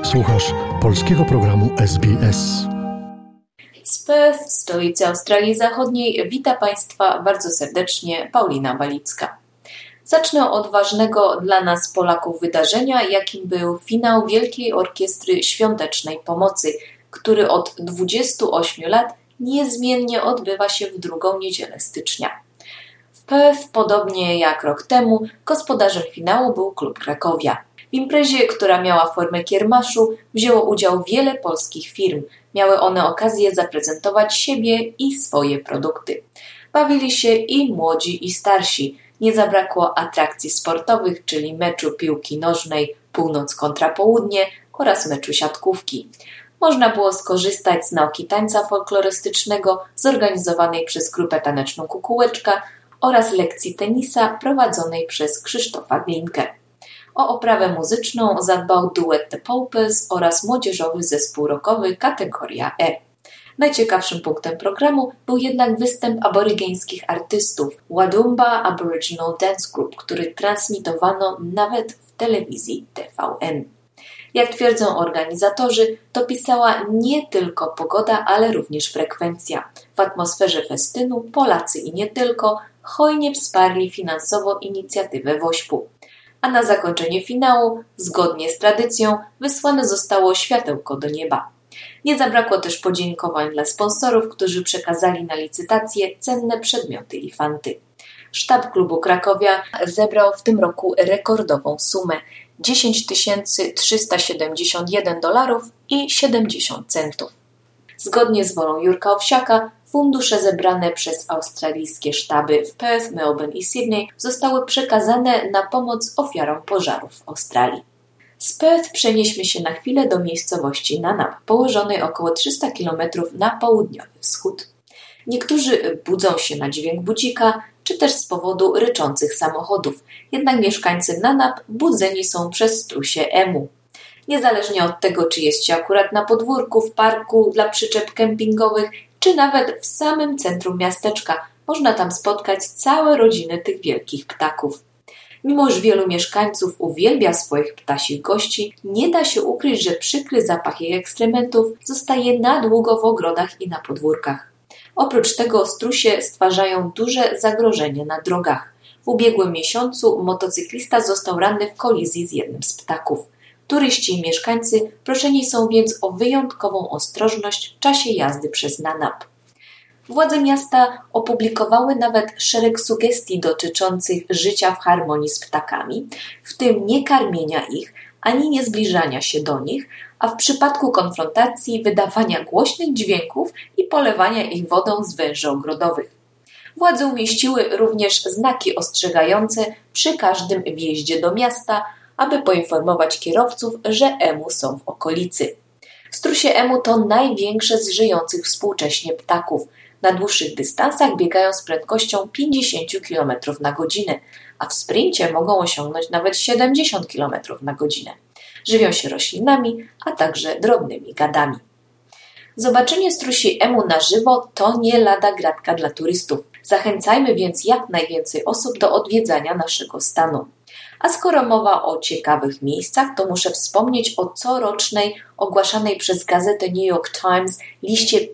Słuchasz polskiego programu SBS. Z Perth, stolicy Australii Zachodniej, wita Państwa bardzo serdecznie Paulina Balicka. Zacznę od ważnego dla nas Polaków wydarzenia, jakim był finał Wielkiej Orkiestry Świątecznej Pomocy, który od 28 lat niezmiennie odbywa się w drugą niedzielę stycznia. W Perth, podobnie jak rok temu, gospodarzem finału był klub Krakowia. W imprezie, która miała formę kiermaszu, wzięło udział wiele polskich firm. Miały one okazję zaprezentować siebie i swoje produkty. Bawili się i młodzi, i starsi. Nie zabrakło atrakcji sportowych, czyli meczu piłki nożnej północ kontra południe oraz meczu siatkówki. Można było skorzystać z nauki tańca folklorystycznego zorganizowanej przez grupę taneczną Kukułeczka oraz lekcji tenisa prowadzonej przez Krzysztofa Glinkę. O oprawę muzyczną zadbał duet The Paupers oraz młodzieżowy zespół rockowy kategoria E. Najciekawszym punktem programu był jednak występ aborygeńskich artystów Wadumba Aboriginal Dance Group, który transmitowano nawet w telewizji TVN. Jak twierdzą organizatorzy, dopisała nie tylko pogoda, ale również frekwencja. W atmosferze festynu Polacy i nie tylko hojnie wsparli finansowo inicjatywę WOŚP-u. A na zakończenie finału, zgodnie z tradycją, wysłane zostało światełko do nieba. Nie zabrakło też podziękowań dla sponsorów, którzy przekazali na licytację cenne przedmioty i fanty. Sztab klubu Krakowia zebrał w tym roku rekordową sumę $10,371,70. Zgodnie z wolą Jurka Owsiaka, fundusze zebrane przez australijskie sztaby w Perth, Melbourne i Sydney zostały przekazane na pomoc ofiarom pożarów w Australii. Z Perth przenieśmy się na chwilę do miejscowości Nanap, położonej około 300 km na południowy wschód. Niektórzy budzą się na dźwięk budzika, czy też z powodu ryczących samochodów, jednak mieszkańcy Nanap budzeni są przez strusie emu. Niezależnie od tego, czy jest się akurat na podwórku, w parku dla przyczep kempingowych, czy nawet w samym centrum miasteczka, można tam spotkać całe rodziny tych wielkich ptaków. Mimo że wielu mieszkańców uwielbia swoich ptasich gości, nie da się ukryć, że przykry zapach ich ekstrementów zostaje na długo w ogrodach i na podwórkach. Oprócz tego strusie stwarzają duże zagrożenie na drogach. W ubiegłym miesiącu motocyklista został ranny w kolizji z jednym z ptaków. Turyści i mieszkańcy proszeni są więc o wyjątkową ostrożność w czasie jazdy przez Nanap. Władze miasta opublikowały nawet szereg sugestii dotyczących życia w harmonii z ptakami, w tym nie karmienia ich, ani nie zbliżania się do nich, a w przypadku konfrontacji wydawania głośnych dźwięków i polewania ich wodą z węży ogrodowych. Władze umieściły również znaki ostrzegające przy każdym wjeździe do miasta, aby poinformować kierowców, że emu są w okolicy. Strusie emu to największe z żyjących współcześnie ptaków. Na dłuższych dystansach biegają z prędkością 50 km na godzinę, a w sprincie mogą osiągnąć nawet 70 km na godzinę. Żywią się roślinami, a także drobnymi gadami. Zobaczenie strusi emu na żywo to nie lada gratka dla turystów. Zachęcajmy więc jak najwięcej osób do odwiedzania naszego stanu. A skoro mowa o ciekawych miejscach, to muszę wspomnieć o corocznej, ogłaszanej przez gazetę New York Times liście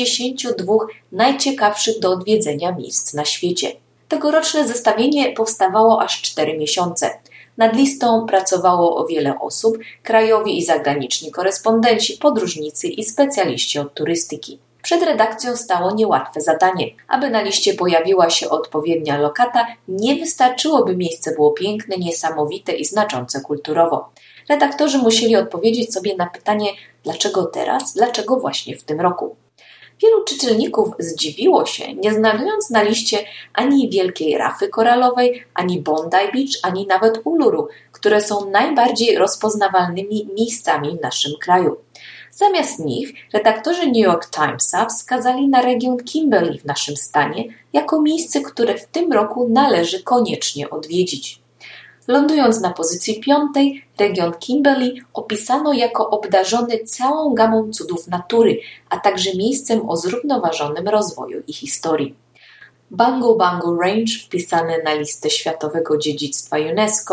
52 najciekawszych do odwiedzenia miejsc na świecie. Tegoroczne zestawienie powstawało aż 4 miesiące. Nad listą pracowało o wiele osób, krajowi i zagraniczni korespondenci, podróżnicy i specjaliści od turystyki. Przed redakcją stało niełatwe zadanie. Aby na liście pojawiła się odpowiednia lokata, nie wystarczyło, by miejsce było piękne, niesamowite i znaczące kulturowo. Redaktorzy musieli odpowiedzieć sobie na pytanie, dlaczego teraz, dlaczego właśnie w tym roku. Wielu czytelników zdziwiło się, nie znajdując na liście ani Wielkiej Rafy Koralowej, ani Bondi Beach, ani nawet Uluru, które są najbardziej rozpoznawalnymi miejscami w naszym kraju. Zamiast nich redaktorzy New York Timesa wskazali na region Kimberley w naszym stanie jako miejsce, które w tym roku należy koniecznie odwiedzić. Lądując na pozycji 5, region Kimberley opisano jako obdarzony całą gamą cudów natury, a także miejscem o zrównoważonym rozwoju i historii. Bungle Bungle Range, wpisane na listę Światowego Dziedzictwa UNESCO,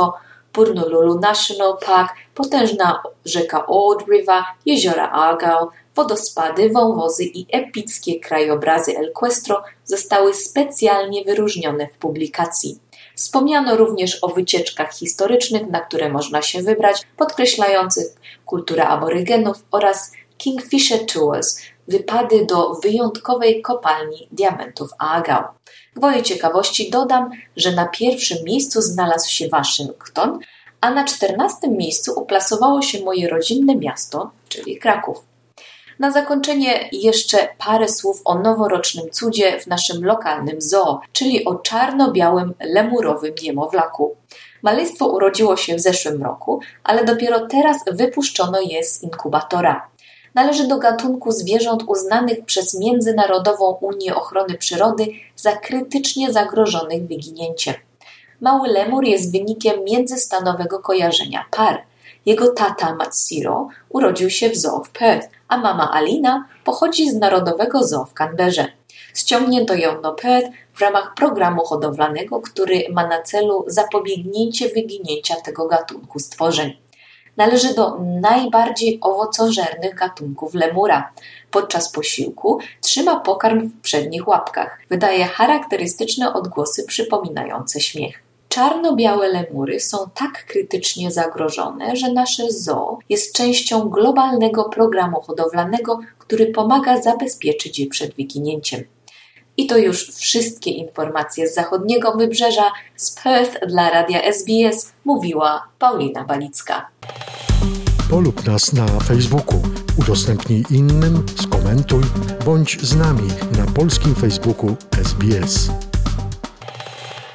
Purnululu National Park, potężna rzeka Old River, jeziora Argyll, wodospady, wąwozy i epickie krajobrazy Equestro zostały specjalnie wyróżnione w publikacji. Wspomniano również o wycieczkach historycznych, na które można się wybrać, podkreślających kulturę aborygenów oraz Kingfisher Tours, wypady do wyjątkowej kopalni diamentów Argyll. Gwoli ciekawości dodam, że na pierwszym miejscu znalazł się Waszyngton, a na 14. miejscu uplasowało się moje rodzinne miasto, czyli Kraków. Na zakończenie jeszcze parę słów o noworocznym cudzie w naszym lokalnym zoo, czyli o czarno-białym lemurowym niemowlaku. Maleństwo urodziło się w zeszłym roku, ale dopiero teraz wypuszczono je z inkubatora. Należy do gatunku zwierząt uznanych przez Międzynarodową Unię Ochrony Przyrody za krytycznie zagrożonych wyginięciem. Mały lemur jest wynikiem międzystanowego kojarzenia par. Jego tata Matsiro urodził się w zoo w Perth, a mama Alina pochodzi z Narodowego Zoo w Canberrze. Ściągnięto ją do Perth w ramach programu hodowlanego, który ma na celu zapobiegnięcie wyginięcia tego gatunku stworzeń. Należy do najbardziej owocożernych gatunków lemura. Podczas posiłku trzyma pokarm w przednich łapkach. Wydaje charakterystyczne odgłosy przypominające śmiech. Czarno-białe lemury są tak krytycznie zagrożone, że nasze zoo jest częścią globalnego programu hodowlanego, który pomaga zabezpieczyć je przed wyginięciem. I to już wszystkie informacje z zachodniego wybrzeża. Z Perth dla Radia SBS mówiła Paulina Balicka. Polub nas na Facebooku, udostępnij innym, skomentuj, bądź z nami na polskim Facebooku SBS.